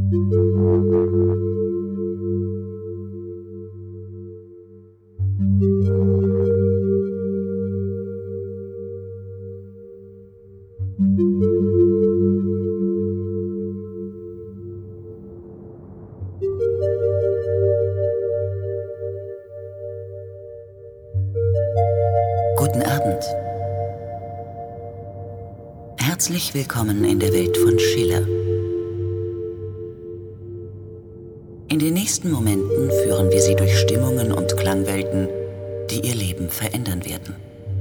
Guten Abend. Herzlich willkommen in der Welt von Schiller. In den nächsten Momenten führen wir Sie durch Stimmungen und Klangwelten, die Ihr Leben verändern werden.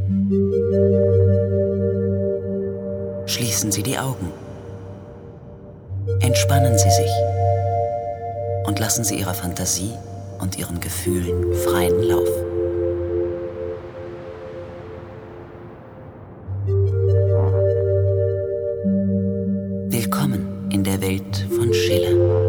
Schließen Sie die Augen. Entspannen Sie sich und lassen Sie Ihrer Fantasie und Ihren Gefühlen freien Lauf. Willkommen in der Welt von Schiller.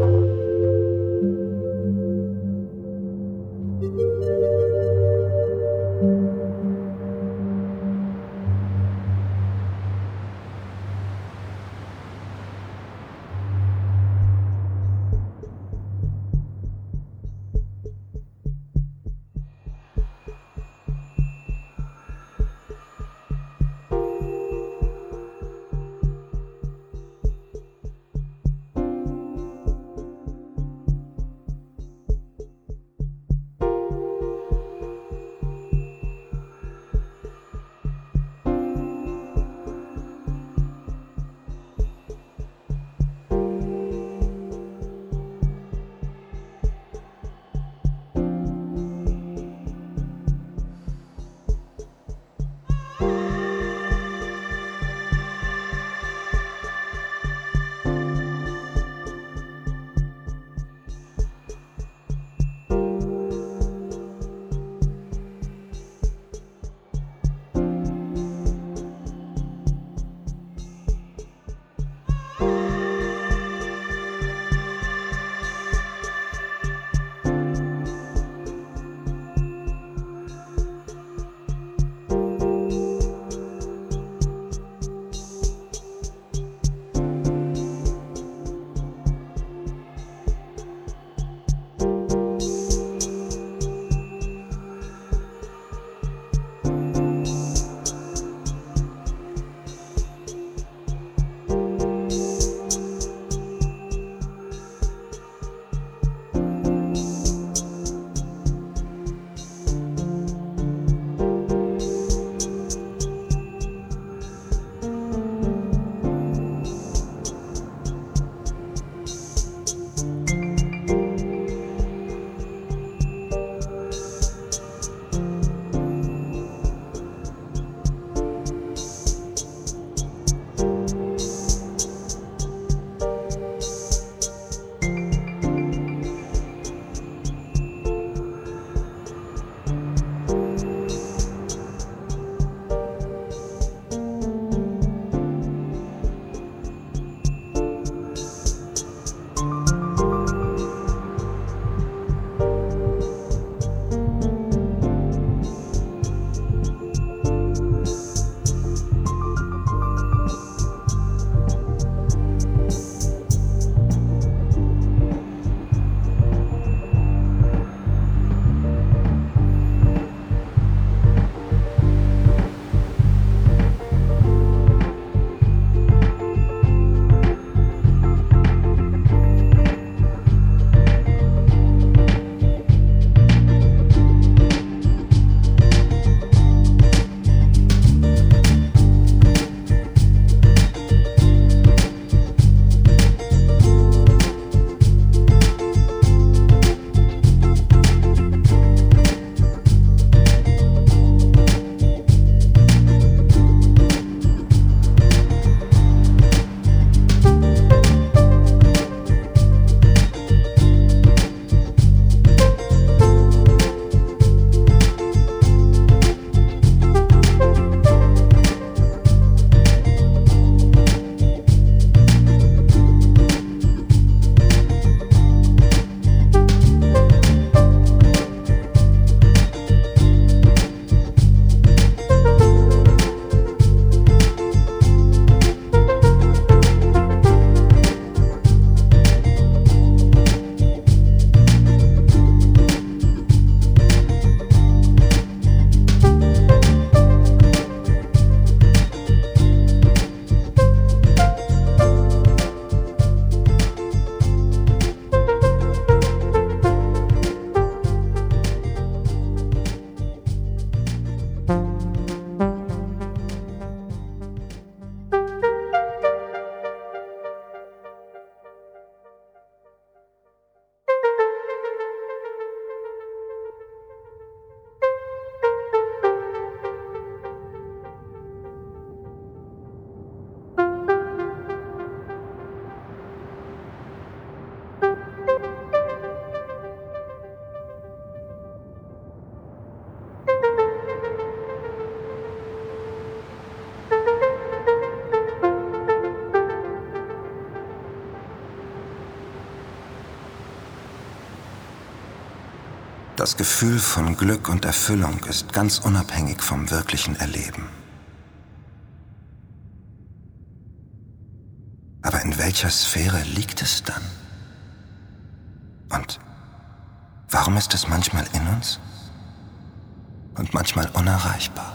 Das Gefühl von Glück und Erfüllung ist ganz unabhängig vom wirklichen Erleben. Aber in welcher Sphäre liegt es dann? Und warum ist es manchmal in uns und manchmal unerreichbar?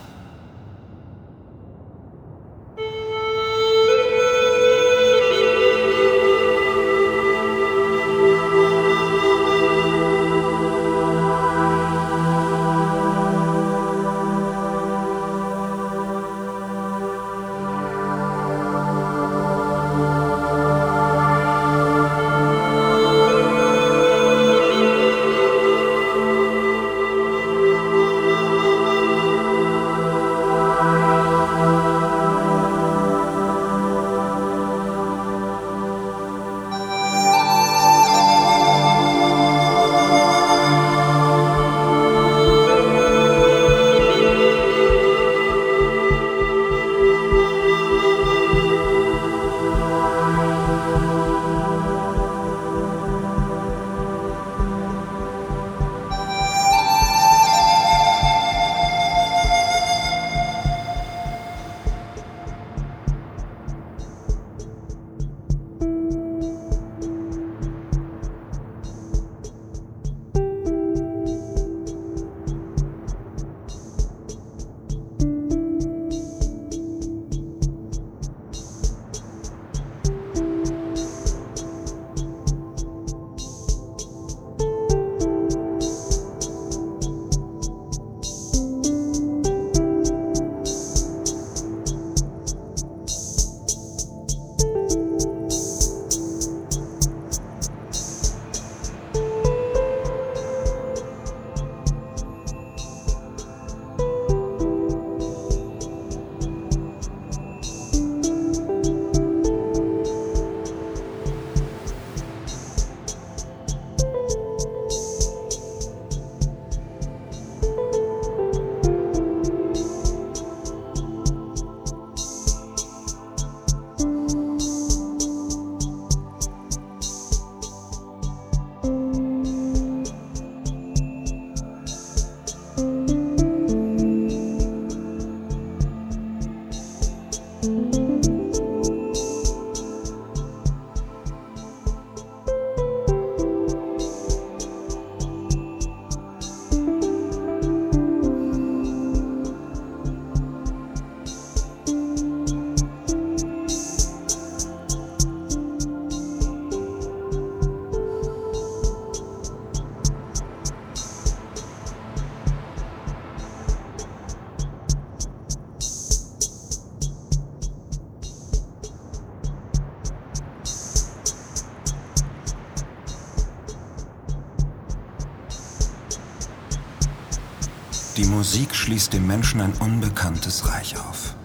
Die Musik schließt dem Menschen ein unbekanntes Reich auf.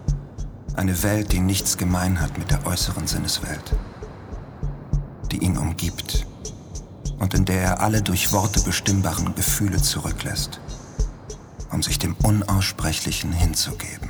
Eine Welt, die nichts gemein hat mit der äußeren Sinneswelt, die ihn umgibt und in der er alle durch Worte bestimmbaren Gefühle zurücklässt, um sich dem Unaussprechlichen hinzugeben.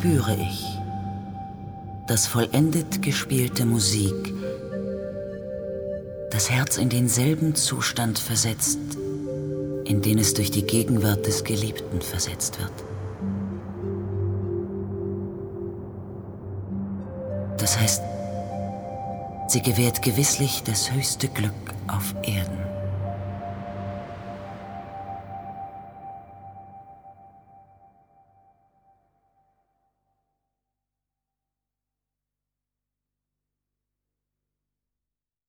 spüre ich, dass vollendet gespielte Musik das Herz in denselben Zustand versetzt, in den es durch die Gegenwart des Geliebten versetzt wird. Das heißt, sie gewährt gewisslich das höchste Glück auf Erden.